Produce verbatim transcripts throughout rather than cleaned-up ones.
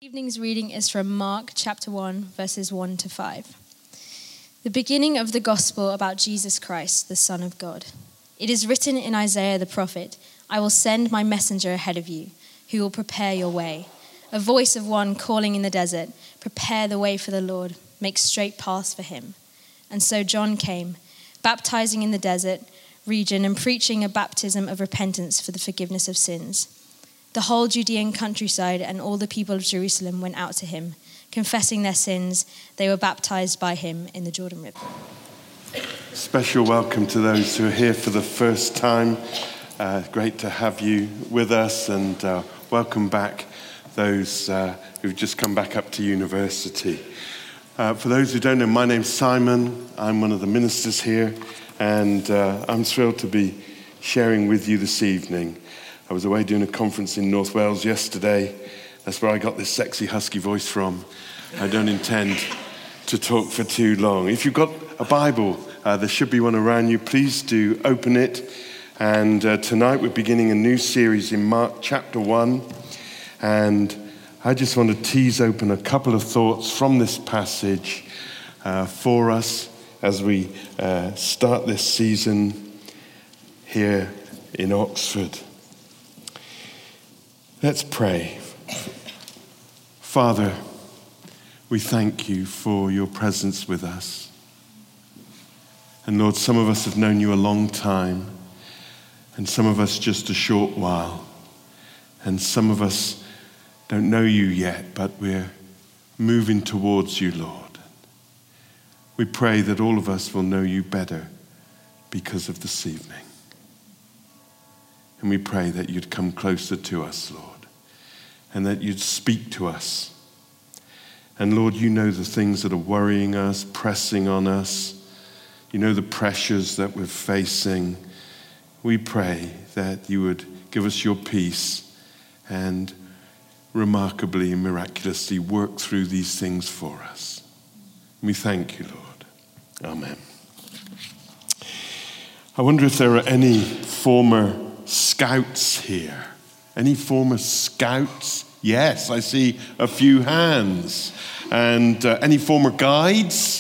Evening's reading is from Mark chapter one, verses one to five. The beginning of the gospel about Jesus Christ, the Son of God. It is written in Isaiah the prophet, "I will send my messenger ahead of you, who will prepare your way. A voice of one calling in the desert, prepare the way for the Lord, make straight paths for him." And so John came, baptizing in the desert region and preaching a baptism of repentance for the forgiveness of sins. The whole Judean countryside and all the people of Jerusalem went out to him. Confessing their sins, they were baptized by him in the Jordan River. Special welcome to those who are here for the first time. Uh, great to have you with us, and uh, welcome back those uh, who've just come back up to university. Uh, for those who don't know, my name's Simon. I'm one of the ministers here, and uh, I'm thrilled to be sharing with you this evening. I was away doing a conference in North Wales yesterday. That's where I got this sexy husky voice from. I don't intend to talk for too long. If you've got a Bible, uh, there should be one around you. Please do open it. And uh, tonight we're beginning a new series in Mark chapter one. And I just want to tease open a couple of thoughts from this passage uh, for us as we uh, start this season here in Oxford. Let's pray. Father, we thank you for your presence with us. And Lord, some of us have known you a long time, and some of us just a short while, and some of us don't know you yet, but we're moving towards you, Lord. We pray that all of us will know you better because of this evening. And we pray that you'd come closer to us, Lord, and that you'd speak to us. And Lord, you know the things that are worrying us, pressing on us. You know the pressures that we're facing. We pray that you would give us your peace and remarkably and miraculously work through these things for us. We thank you, Lord. Amen. I wonder if there are any former scouts here. Any former scouts? Yes, I see a few hands. And uh, any former guides?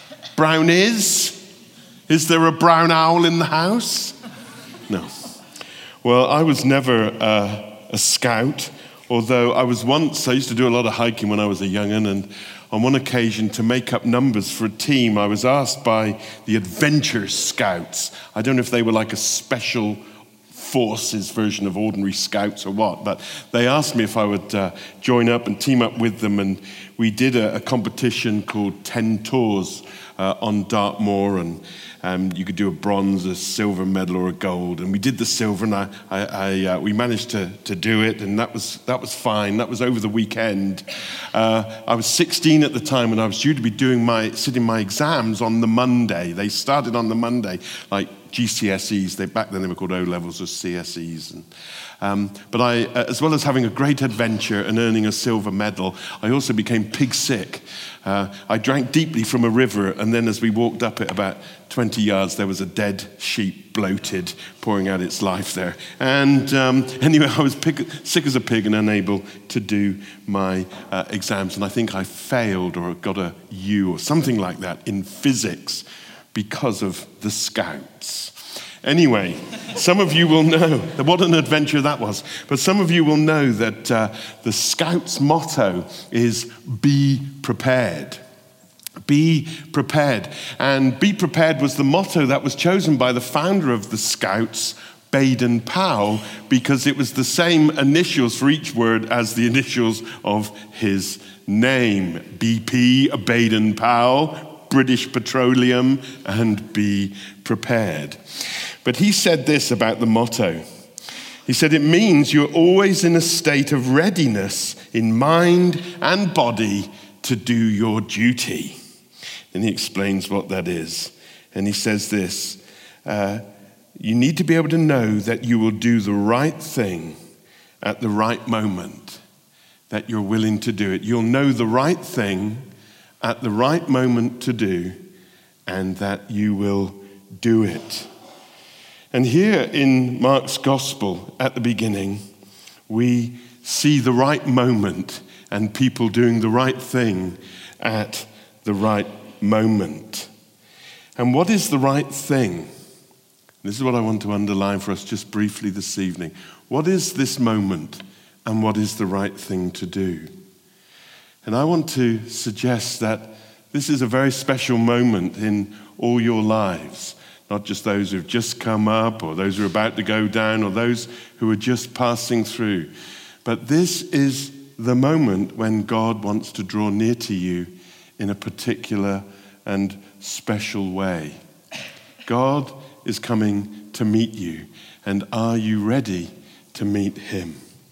Brownies? Is there a brown owl in the house? No. Well, I was never uh, a scout, although I was once, I used to do a lot of hiking when I was a young'un, and on one occasion, to make up numbers for a team, I was asked by the Adventure Scouts. I don't know if they were like a special forces version of ordinary scouts or what, but they asked me if I would uh, join up and team up with them, and we did a, a competition called Ten Tours uh, on Dartmoor, and um, you could do a bronze, a silver medal, or a gold, and we did the silver, and I, I, I uh, we managed to to do it, and that was that was fine. That was over the weekend. Uh, I was sixteen at the time, and I was due to be doing my sitting my exams on the Monday. They started on the Monday, like G C S Es. They back then they were called O levels or C S Es. And, um, but I, uh, as well as having a great adventure and earning a silver medal, I also became pig sick. Uh, I drank deeply from a river, and then as we walked up it about twenty yards, there was a dead sheep, bloated, pouring out its life there. And um, anyway, I was pig, sick as a pig and unable to do my uh, exams. And I think I failed or got a U or something like that in physics because of the scouts. Anyway, some of you will know what an adventure that was. But some of you will know that uh, the Scouts' motto is "Be prepared." Be prepared. And "Be prepared" was the motto that was chosen by the founder of the Scouts, Baden Powell, because it was the same initials for each word as the initials of his name. B P, Baden Powell, British Petroleum, and be prepared. But he said this about the motto. He said, it means you're always in a state of readiness in mind and body to do your duty. And he explains what that is. And he says this, uh, you need to be able to know that you will do the right thing at the right moment, that you're willing to do it. You'll know the right thing at the right moment to do, and that you will do it. And here in Mark's gospel at the beginning, we see the right moment and people doing the right thing at the right moment. And what is the right thing? This is what I want to underline for us just briefly this evening. What is this moment and what is the right thing to do? And I want to suggest that this is a very special moment in all your lives, not just those who've just come up or those who are about to go down or those who are just passing through. But this is the moment when God wants to draw near to you in a particular and special way. God is coming to meet you, and are you ready to meet him?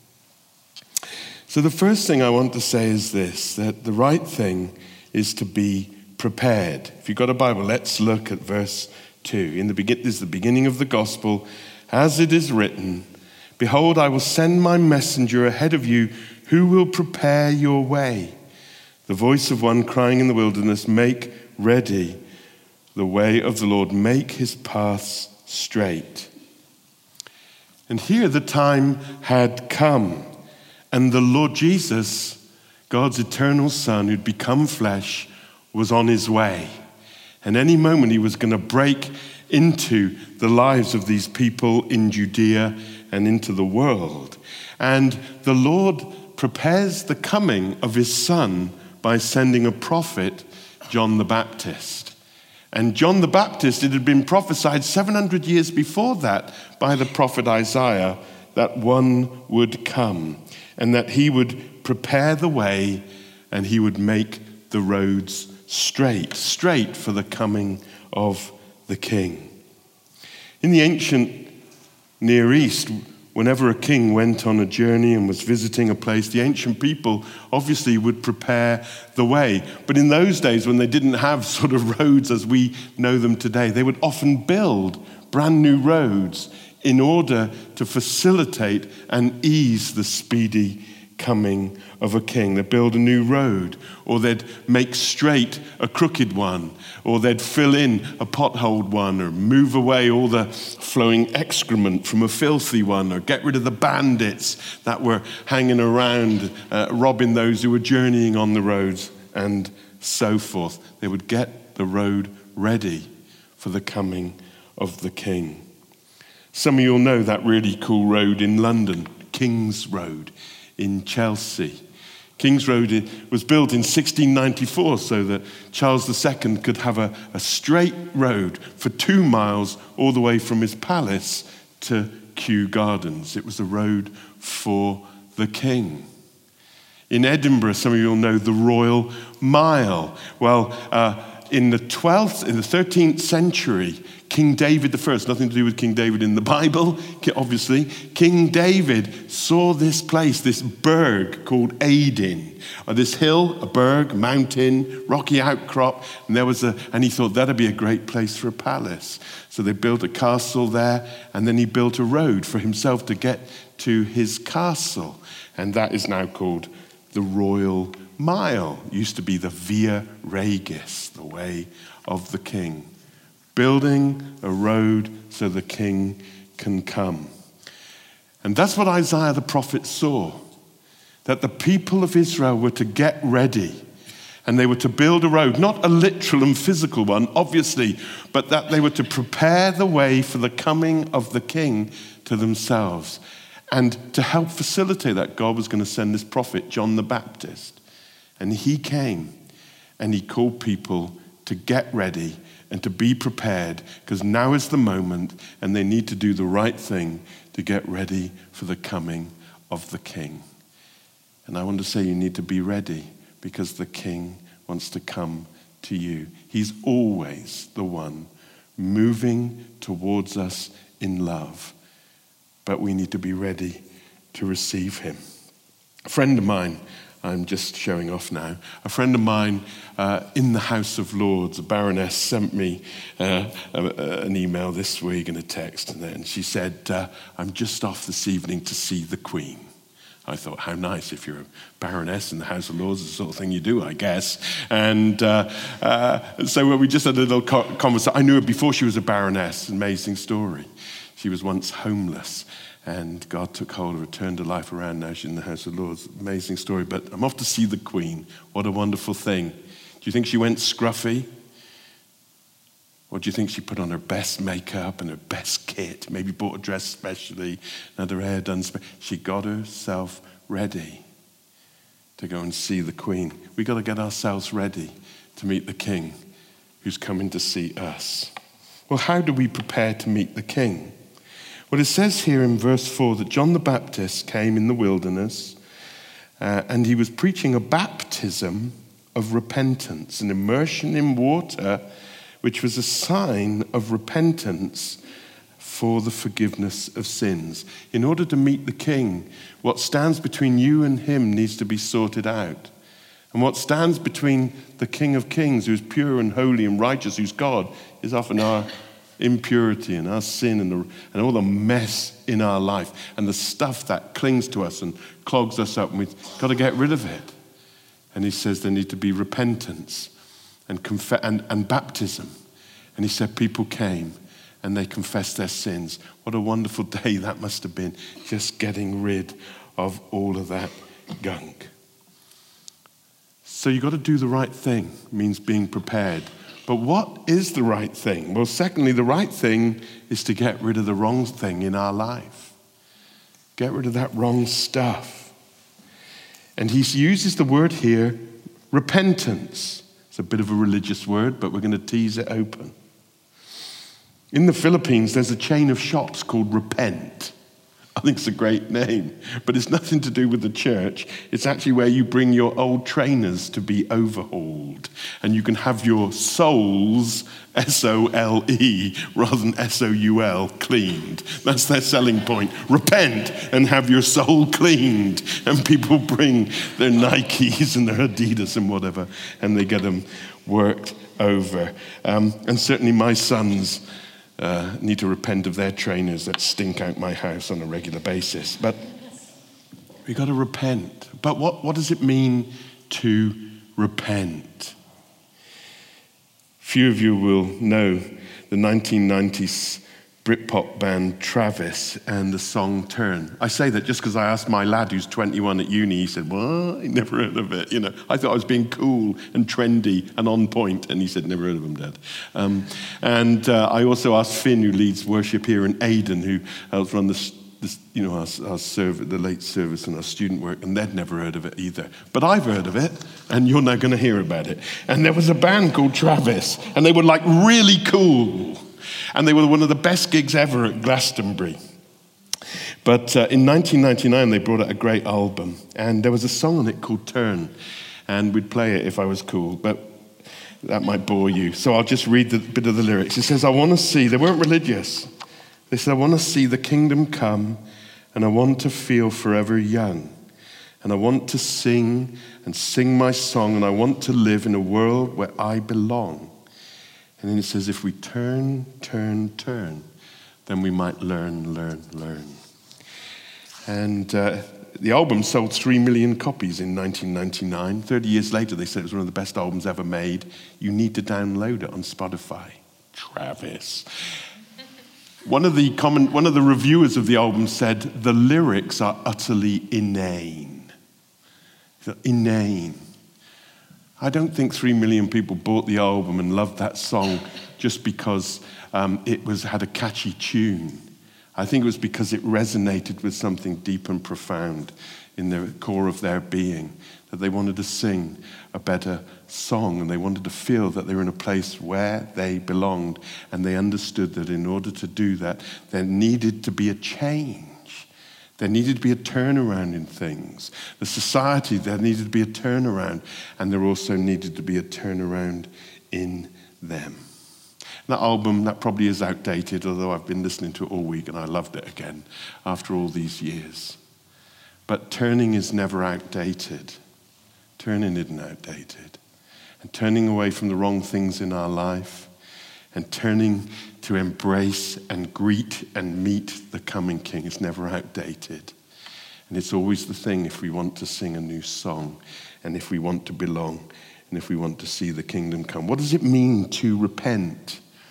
So the first thing I want to say is this, that the right thing is to be prepared. If you've got a Bible, let's look at verse two. In the begin- this is the beginning of the gospel. As it is written, behold, I will send my messenger ahead of you who will prepare your way. The voice of one crying in the wilderness, make ready the way of the Lord, make his paths straight. And here the time had come, and the Lord Jesus, God's eternal Son, who'd become flesh, was on his way. And any moment he was going to break into the lives of these people in Judea and into the world. And the Lord prepares the coming of his Son by sending a prophet, John the Baptist. And John the Baptist, it had been prophesied seven hundred years before that by the prophet Isaiah that one would come and that he would prepare the way and he would make the roads straight, straight for the coming of the King. In the ancient Near East, whenever a king went on a journey and was visiting a place, the ancient people obviously would prepare the way. But in those days, when they didn't have sort of roads as we know them today, they would often build brand new roads in order to facilitate and ease the speedy coming of a king. They'd build a new road, or they'd make straight a crooked one, or they'd fill in a potholed one, or move away all the flowing excrement from a filthy one, or get rid of the bandits that were hanging around, uh, robbing those who were journeying on the roads, and so forth. They would get the road ready for the coming of the king. Some of you will know that really cool road in London, King's Road in Chelsea. King's Road was built in sixteen ninety-four so that Charles the Second could have a, a straight road for two miles all the way from his palace to Kew Gardens. It was a road for the king. In Edinburgh, some of you will know the Royal Mile. Well, uh, in the twelfth, in the thirteenth century, King David the First, nothing to do with King David in the Bible, obviously. King David saw this place, this burg called Aden, or this hill, a berg, mountain, rocky outcrop, and there was a, and he thought that'd be a great place for a palace. So they built a castle there, and then he built a road for himself to get to his castle, and that is now called the Royal Mile. It used to be the Via Regis, the way of the king. Building a road so the king can come. And that's what Isaiah the prophet saw, that the people of Israel were to get ready and they were to build a road, not a literal and physical one, obviously, but that they were to prepare the way for the coming of the king to themselves. And to help facilitate that, God was going to send this prophet, John the Baptist. And he came and he called people to get ready and to be prepared, because now is the moment and they need to do the right thing to get ready for the coming of the king. And I want to say you need to be ready because the king wants to come to you. He's always the one moving towards us in love, but we need to be ready to receive him. A friend of mine, I'm just showing off now. A friend of mine uh, in the House of Lords, a baroness, sent me uh, a, a, an email this week and a text, and then she said, uh, I'm just off this evening to see the Queen. I thought, how nice, if you're a baroness in the House of Lords, it's the sort of thing you do, I guess. And uh, uh, so we just had a little conversation. I knew her before she was a baroness, amazing story. She was once homeless, And God took hold of her, turned her life around. Now she's in the house of the Lord. It's an amazing story. But I'm off to see the Queen. What a wonderful thing. Do you think she went scruffy? Or do you think she put on her best makeup and her best kit? Maybe bought a dress specially, had her hair done. Spe- she got herself ready to go and see the Queen. We got to get ourselves ready to meet the King who's coming to see us. Well, how do we prepare to meet the King? Well, it says here in verse four that John the Baptist came in the wilderness uh, and he was preaching a baptism of repentance, an immersion in water, which was a sign of repentance for the forgiveness of sins. In order to meet the King, what stands between you and him needs to be sorted out. And what stands between the King of Kings, who's pure and holy and righteous, who's God, is often our impurity and our sin and, the, and all the mess in our life and the stuff that clings to us and clogs us up, and we've got to get rid of it. And he says there need to be repentance and, conf- and, and baptism. And he said people came and they confessed their sins. What a wonderful day that must have been, just getting rid of all of that gunk. So you've got to do the right thing, means being prepared. But what is the right thing? Well, secondly, the right thing is to get rid of the wrong thing in our life. Get rid of that wrong stuff. And he uses the word here, repentance. It's a bit of a religious word, but we're going to tease it open. In the Philippines, there's a chain of shops called Repent. I think it's a great name, but it's nothing to do with the church. It's actually where you bring your old trainers to be overhauled, and you can have your souls, S O L E, rather than S O U L, cleaned. That's their selling point. Repent and have your soul cleaned. And people bring their Nikes and their Adidas and whatever, and they get them worked over. Um, and certainly my sons Uh, need to repent of their trainers that stink out my house on a regular basis. But we've got to repent. But what, what does it mean to repent? Few of you will know the nineteen nineties Britpop band Travis and the song Turn. I say that just because I asked my lad who's twenty-one at uni, he said, what? He never heard of it. You know, I thought I was being cool and trendy and on point, and he said, never heard of them, Dad. Um, and uh, I also asked Finn, who leads worship here, and Aidan, who helps run the, the you know, our, our service, the late service and our student work, and they'd never heard of it either. But I've heard of it, and you're now going to hear about it. And there was a band called Travis, and they were like really cool. And they were one of the best gigs ever at Glastonbury. But uh, in nineteen ninety-nine, they brought out a great album. And there was a song on it called Turn. And we'd play it if I was cool, but that might bore you. So I'll just read the bit of the lyrics. It says, I want to see, they weren't religious. They said, I want to see the kingdom come, and I want to feel forever young. And I want to sing and sing my song, and I want to live in a world where I belong. And then it says, if we turn, turn, turn, then we might learn, learn, learn. And uh, the album sold three million copies in nineteen ninety-nine. thirty years later, they said it was one of the best albums ever made. You need to download it on Spotify. Travis. One of the common, one of the reviewers of the album said, the lyrics are utterly inane. Inane. I don't think three million people bought the album and loved that song just because um, it was had a catchy tune. I think it was because it resonated with something deep and profound in the core of their being, that they wanted to sing a better song, and they wanted to feel that they were in a place where they belonged, and they understood that in order to do that, there needed to be a change. There needed to be a turnaround in things. The society, there needed to be a turnaround, and there also needed to be a turnaround in them. That album, that probably is outdated, although I've been listening to it all week and I loved it again after all these years. But turning is never outdated. Turning isn't outdated. And turning away from the wrong things in our life and turning to embrace and greet and meet the coming King is never outdated. And it's always the thing if we want to sing a new song and if we want to belong and if we want to see the kingdom come. What does it mean to repent?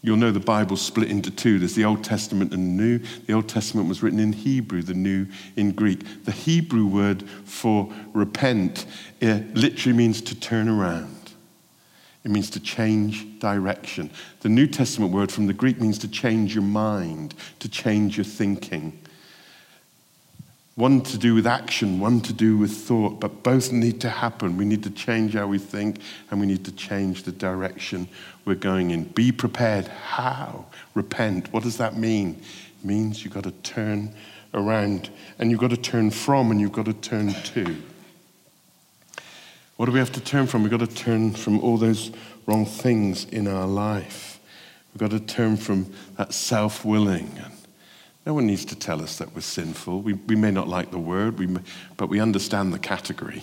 You'll know the Bible's split into two. There's the Old Testament and the New. The Old Testament was written in Hebrew, the New in Greek. The Hebrew word for repent it literally means to turn around. It means to change direction. The New Testament word from the Greek means to change your mind, to change your thinking. One to do with action, one to do with thought, but both need to happen. We need to change how we think, and we need to change the direction we're going in. Be prepared. How? Repent. What does that mean? It means you've got to turn around, and you've got to turn from, and you've got to turn to. What do we have to turn from? We've got to turn from all those wrong things in our life. We've got to turn from that self-willing. No one needs to tell us that we're sinful. We, we may not like the word, we may, but we understand the category.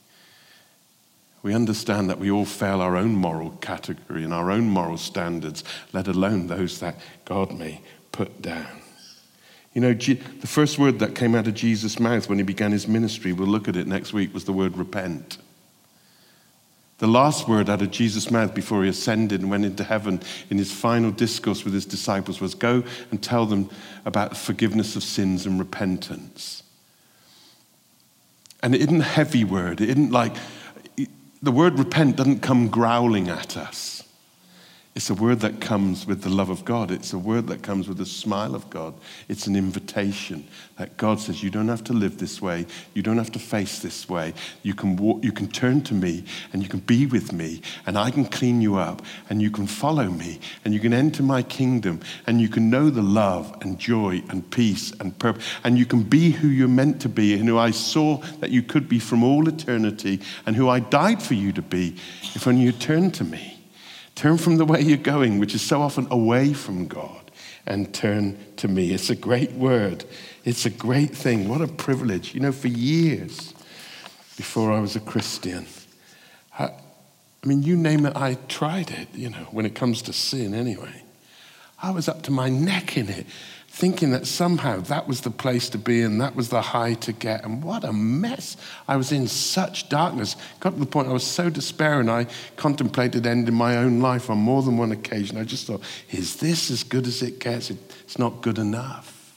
We understand that we all fail our own moral category and our own moral standards, let alone those that God may put down. You know, G- the first word that came out of Jesus' mouth when he began his ministry, we'll look at it next week, was the word repent. The last word out of Jesus' mouth before he ascended and went into heaven in his final discourse with his disciples was, go and tell them about forgiveness of sins and repentance. And it isn't a heavy word. It isn't like, the word repent doesn't come growling at us. It's a word that comes with the love of God. It's a word that comes with the smile of God. It's an invitation that God says, you don't have to live this way. You don't have to face this way. You can walk, you can turn to me and you can be with me and I can clean you up and you can follow me and you can enter my kingdom and you can know the love and joy and peace and purpose and you can be who you're meant to be and who I saw that you could be from all eternity and who I died for you to be if only you turn to me. Turn from the way you're going, which is so often away from God, and turn to me. It's a great word. It's a great thing. What a privilege. You know, for years before I was a Christian, I, I mean, you name it, I tried it, you know, when it comes to sin anyway. I was up to my neck in it, thinking that somehow that was the place to be and that was the high to get. And what a mess. I was in such darkness. Got to the point I was so despairing, I contemplated ending my own life on more than one occasion. I just thought, is this as good as it gets? It's not good enough.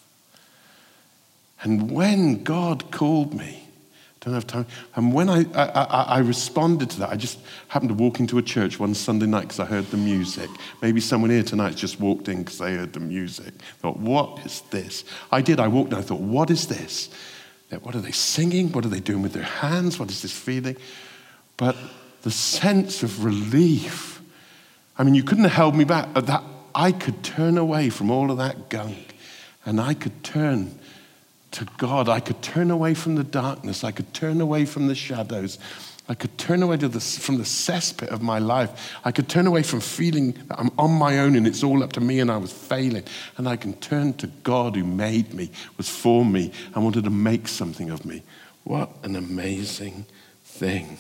And when God called me, I don't have time, and when I, I, I, I responded to that, I just happened to walk into a church one Sunday night because I heard the music. Maybe someone here tonight just walked in because they heard the music. I thought, what is this? I did, I walked in, I thought, what is this? What are they singing? What are they doing with their hands? What is this feeling? But the sense of relief, I mean, you couldn't have held me back. That I could turn away from all of that gunk and I could turn to God. I could turn away from the darkness. I could turn away from the shadows. I could turn away to the, from the cesspit of my life. I could turn away from feeling that I'm on my own and it's all up to me and I was failing. And I can turn to God who made me, was for me, and wanted to make something of me. What an amazing thing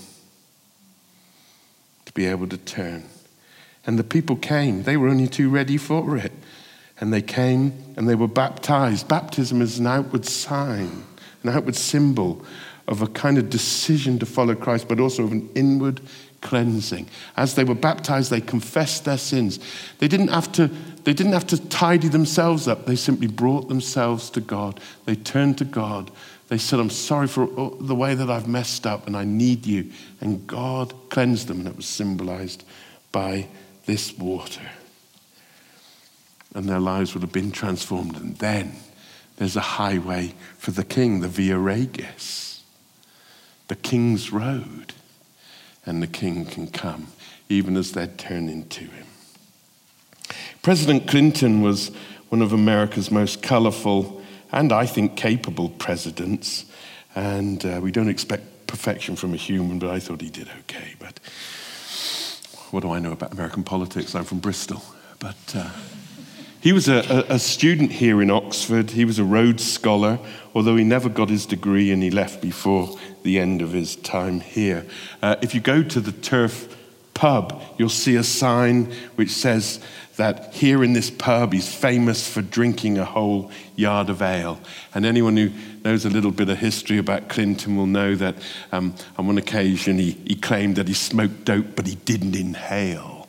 to be able to turn. And the people came. They were only too ready for it. And they came and they were baptized. Baptism is an outward sign, an outward symbol of a kind of decision to follow Christ, but also of an inward cleansing. As they were baptized, they confessed their sins. They didn't have to, they didn't have to tidy themselves up. They simply brought themselves to God. They turned to God. They said, I'm sorry for the way that I've messed up and I need you. And God cleansed them, and it was symbolized by this water. And their lives would have been transformed. And then there's a highway for the king, the Via Regis, the king's road. And the king can come, even as they're turning to him. President Clinton was one of America's most colorful and, I think, capable presidents. And uh, we don't expect perfection from a human, but I thought he did okay. But what do I know about American politics? I'm from Bristol. But... Uh, He was a, a, a student here in Oxford. He was a Rhodes Scholar, although he never got his degree and he left before the end of his time here. Uh, if you go to the Turf pub, you'll see a sign which says that here in this pub he's famous for drinking a whole yard of ale. And anyone who knows a little bit of history about Clinton will know that um, on one occasion he, he claimed that he smoked dope, but he didn't inhale.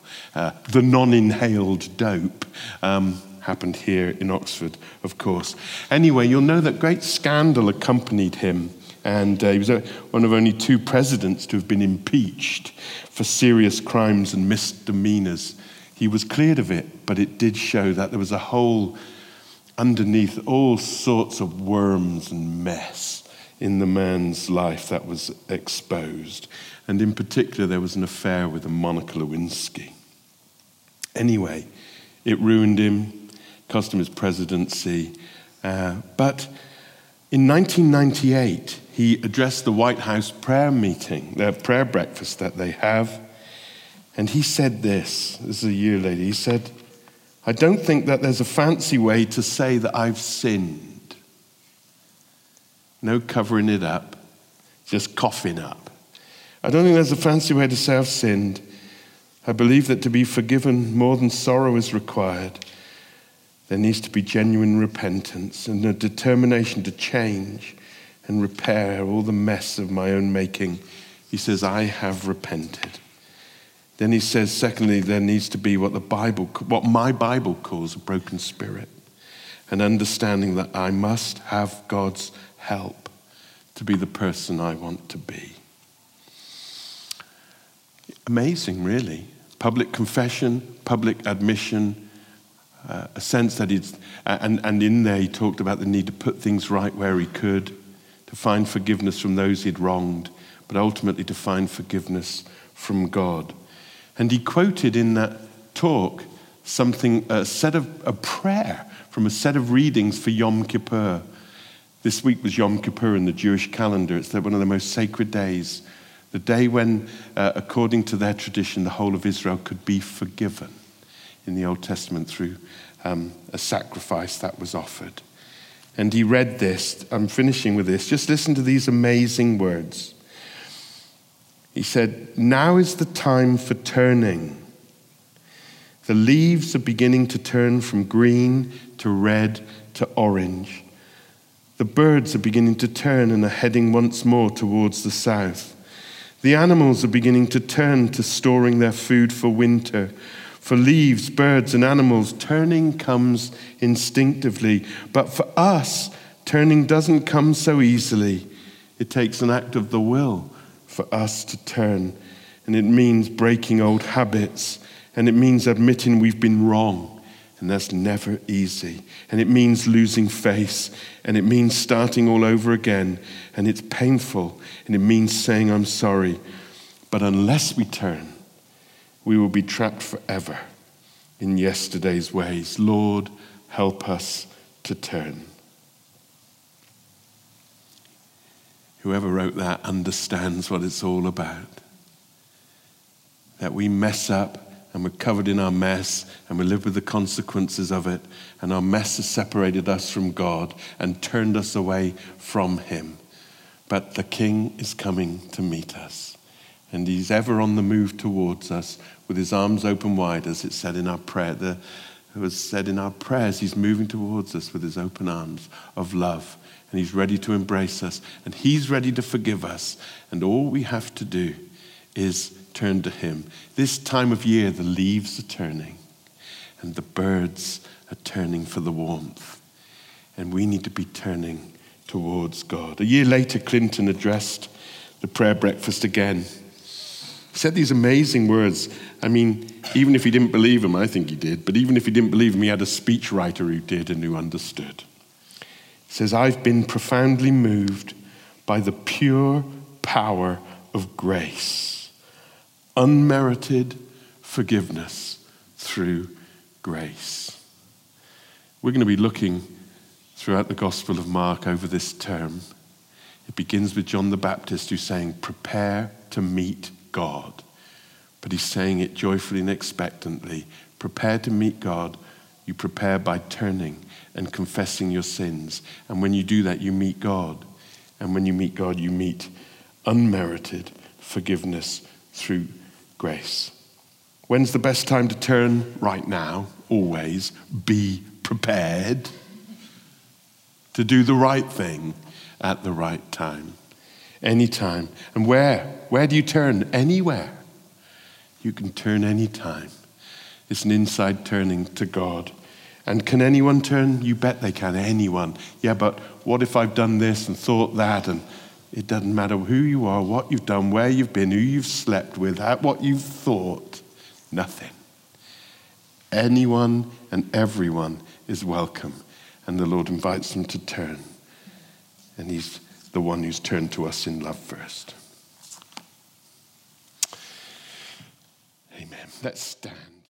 Uh, the non-inhaled dope um, happened here in Oxford, of course. Anyway, you'll know that great scandal accompanied him, and uh, he was one of only two presidents to have been impeached for serious crimes and misdemeanors. He was cleared of it, but it did show that there was a whole, underneath all sorts of worms and mess in the man's life that was exposed. And in particular, there was an affair with a Monica Lewinsky. Anyway, it ruined him, cost him his presidency. Uh, but in nineteen ninety-eight, he addressed the White House prayer meeting, their prayer breakfast that they have. And he said this, this is a year later, he said, "I don't think that there's a fancy way to say that I've sinned. No covering it up, just coughing up. I don't think there's a fancy way to say I've sinned. I believe that to be forgiven, more than sorrow is required. There needs to be genuine repentance and a determination to change and repair all the mess of my own making." He says, "I have repented." Then he says, secondly, there needs to be what the Bible, what my Bible calls a broken spirit, an understanding that I must have God's help to be the person I want to be. Amazing, really. Public confession, public admission, uh, a sense that he's, and, and in there he talked about the need to put things right where he could, to find forgiveness from those he'd wronged, but ultimately to find forgiveness from God. And he quoted in that talk something, a set of a prayer from a set of readings for Yom Kippur. This week was Yom Kippur in the Jewish calendar. It's one of the most sacred days, the day when, uh, according to their tradition, the whole of Israel could be forgiven in the Old Testament through um, a sacrifice that was offered. And he read this. I'm finishing with this. Just listen to these amazing words. He said, "Now is the time for turning. The leaves are beginning to turn from green to red to orange. The birds are beginning to turn and are heading once more towards the south. The animals are beginning to turn to storing their food for winter. For leaves, birds, and animals, turning comes instinctively. But for us, turning doesn't come so easily. It takes an act of the will for us to turn. And it means breaking old habits. And it means admitting we've been wrong. And that's never easy. And it means losing face. And it means starting all over again. And it's painful. And it means saying, I'm sorry. But unless we turn, we will be trapped forever in yesterday's ways. Lord, help us to turn." Whoever wrote that understands what it's all about. That we mess up and we're covered in our mess and we live with the consequences of it, and our mess has separated us from God and turned us away from him. But the King is coming to meet us, and he's ever on the move towards us with his arms open wide, as it said in our prayer. The, it was said in our prayers, he's moving towards us with his open arms of love. And he's ready to embrace us. And he's ready to forgive us. And all we have to do is turn to him. This time of year, the leaves are turning. And the birds are turning for the warmth. And we need to be turning towards God. A year later, Clinton addressed the prayer breakfast again. He said these amazing words. I mean, even if he didn't believe him, I think he did. But even if he didn't believe him, he had a speechwriter who did and who understood. He says, "I've been profoundly moved by the pure power of grace, unmerited forgiveness through grace." We're going to be looking throughout the Gospel of Mark over this term. It begins with John the Baptist, who's saying, prepare to meet God. But he's saying it joyfully and expectantly. Prepare to meet God. You prepare by turning and confessing your sins. And when you do that, you meet God. And when you meet God, you meet unmerited forgiveness through grace. When's the best time to turn? Right now, always. Be prepared to do the right thing at the right time. Anytime. And where? Where do you turn? Anywhere. You can turn anytime It's an inside turning to God. And can anyone turn? You bet they can, anyone. Yeah, but what if I've done this and thought that? And it doesn't matter who you are, what you've done, where you've been, who you've slept with, what you've thought. Nothing. Anyone and everyone is welcome. And the Lord invites them to turn. And he's the one who's turned to us in love first. Amen. Let's stand.